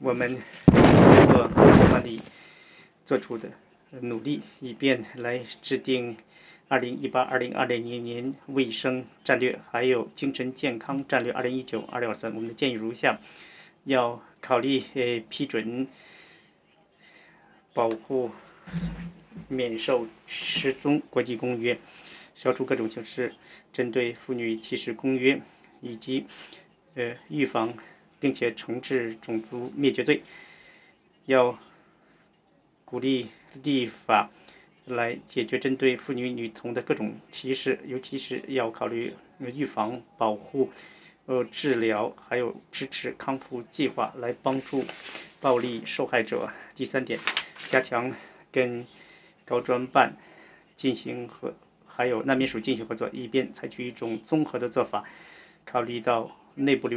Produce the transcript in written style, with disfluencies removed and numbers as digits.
我们通过国管理做出的努力，以便来制定2018-2020年卫生战略，还有精神健康战略2019-2023。我们的建议如下：要考虑批准保护免受失踪国际公约，消除各种形式针对妇女歧视公约，以及预防并且惩治种族灭绝罪。要鼓励立法来解决针对妇女女童的各种歧视，尤其是要考虑预防、保护、治疗还有支持康复计划，来帮助暴力受害者。第3点，加强跟高专办进行还有难民署进行合作，以便采取一种综合的做法，考虑到内部